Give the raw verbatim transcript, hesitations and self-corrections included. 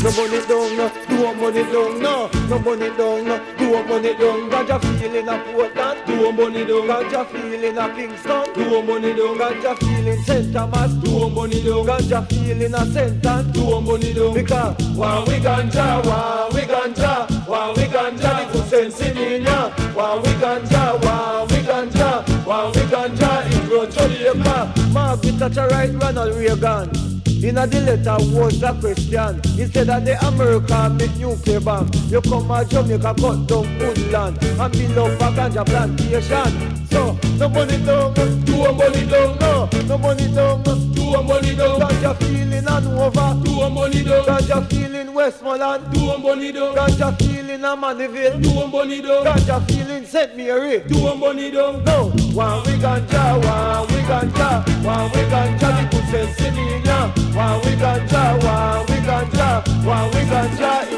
No burn it down, no. Don't burn it down, no. No burn it down, no. Don't burn it down. Ganja feeling a Portland. Don't burn it down. Ganja feeling a Kingston. Don't burn it down. Ganja feeling Saint Thomas. Don't burn it down. Ganja feeling a Saint Ann. Don't burn it down. Because while we ganja, while we ganja, while we ganja, the good sense in ya. While we ganja, while we ganja, while we ganja, it grows to the earth. Margaret Thatcher right Ronald Reagan. In a the letter was a question. Instead of the America make nuclear bomb, you come to Jamaica cut down woodland and build up a ganja plantation. So, no money down, do a money down, no. No money down, do a money down. Ganja feeling Hanover, do a money down. Ganja feeling Westmoreland, do a money down. Ganja feeling Amaniville, do a money down. Ganja feeling Saint Mary, do a money down. No, one we ganja, one we ganja, one we ganja, the good sense in ya. One we ganja, one we ganja, one we ganja.